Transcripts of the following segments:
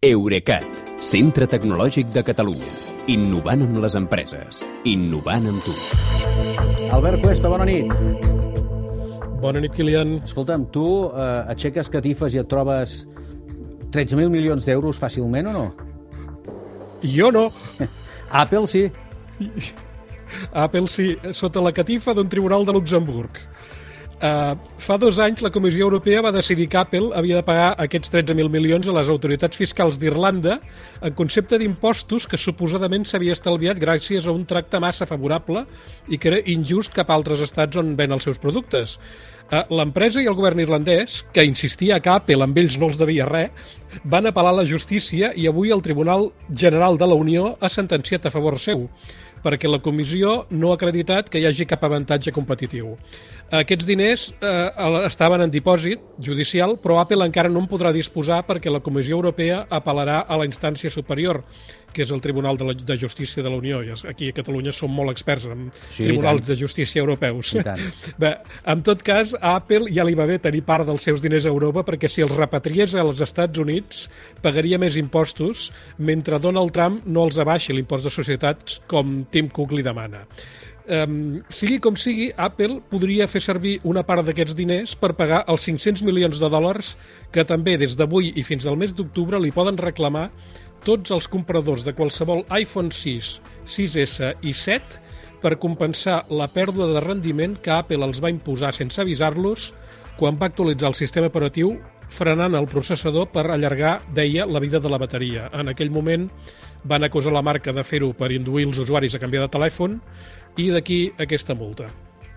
Eurecat, centre tecnològic de Catalunya. Innovant amb les empreses. Innovant amb tu. Albert Cuesta, bona nit. Bona nit, Kilian. Escolta'm, tu aixeques catifes i et trobes 13.000 milions d'euros fàcilment o no? Jo no. Apple sí. Apple sí, sota la catifa d'un tribunal de Luxemburg. Fa 2 anys la Comissió Europea va decidir que Apple havia de pagar aquests 13.000 milions a les autoritats fiscals d'Irlanda en concepte d'impostos que suposadament s'havia estalviat gràcies a un tracte massa favorable i que era injust cap a altres estats on ven els seus productes. L'empresa i el govern irlandès, que insistia que Apple amb ells no els devia res, van apel·lar a la justícia i avui el Tribunal General de la Unió ha sentenciat a favor seu, perquè la comissió no ha acreditat que hi hagi cap avantatge competitiu. Aquests diners estaven en dipòsit judicial, però Apple encara no en podrà disposar perquè la Comissió Europea apel·larà a la instància superior, que és el Tribunal de Justícia de la Unió. I aquí a Catalunya som molt experts en tribunals de justícia europeus. Bé, en tot cas, a Apple ja li va bé tenir part dels seus diners a Europa perquè si els repatriés als Estats Units pagaria més impostos mentre Donald Trump no els abaixi l'impost de societats com Tim Cook li demana. Sigui com sigui, Apple podria fer servir una part d'aquests diners per pagar els 500 milions de dòlars que també des d'avui i fins al mes d'octubre li poden reclamar tots els compradors de qualsevol iPhone 6, 6S i 7 per compensar la pèrdua de rendiment que Apple els va imposar sense avisar-los quan va actualitzar el sistema operatiu frenant el processador per allargar, deia, la vida de la bateria. En aquell moment van acusar la marca de fer-ho per induir els usuaris a canviar de telèfon i d'aquí aquesta multa.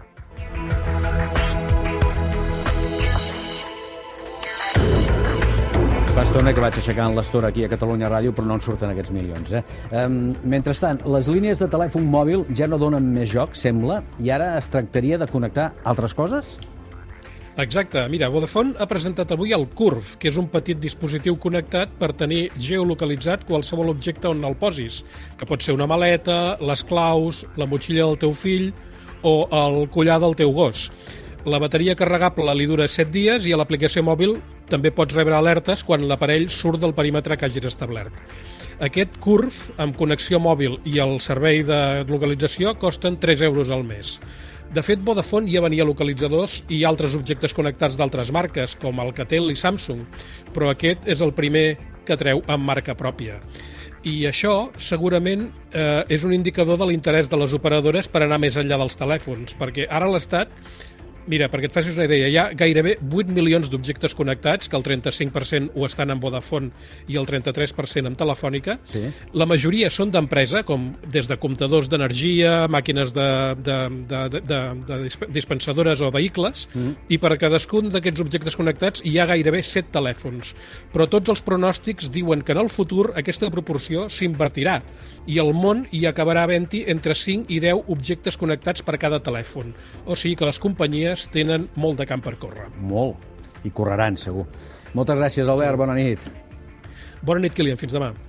Fa estona que vaig aixecant l'estora aquí a Catalunya Ràdio, però no en surten aquests milions. Mentrestant, les línies de telèfon mòbil ja no donen més joc, sembla, i ara es tractaria de connectar altres coses? Exacte. Mira, Vodafone ha presentat avui el Curve, que és un petit dispositiu connectat per tenir geolocalitzat qualsevol objecte on el posis, que pot ser una maleta, les claus, la motxilla del teu fill o el collar del teu gos. La bateria carregable li dura 7 dies i a l'aplicació mòbil també pots rebre alertes quan l'aparell surt del perímetre que hagis establert. Aquest Curve, amb connexió mòbil i el servei de localització, costen 3 euros al mes. De fet, Vodafone ja venia localitzadors i altres objectes connectats d'altres marques, com Alcatel i Samsung, però aquest és el primer que treu amb marca pròpia. I això, segurament, és un indicador de l'interès de les operadores per anar més enllà dels telèfons, perquè ara l'Estat... Mira, perquè et facis una idea, hi ha gairebé 8 milions d'objectes connectats, que el 35% ho estan en Vodafone i el 33% en Telefònica. Sí. La majoria són d'empresa, com des de comptadors d'energia, màquines de dispensadores o vehicles, i per a cadascun d'aquests objectes connectats hi ha gairebé 7 telèfons. Però tots els pronòstics diuen que en el futur aquesta proporció s'invertirà i el món hi acabarà havent-hi entre 5 i 10 objectes connectats per cada telèfon. O sigui que les companyies tenen molt de camp per córrer. Molt. I correran, segur. Moltes gràcies, Albert. Bona nit. Bona nit, Kilian. Fins demà.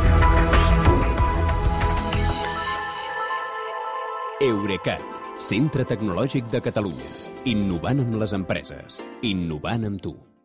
Eurecat, centre tecnològic de Catalunya. Innovant amb les empreses. Innovant amb tu.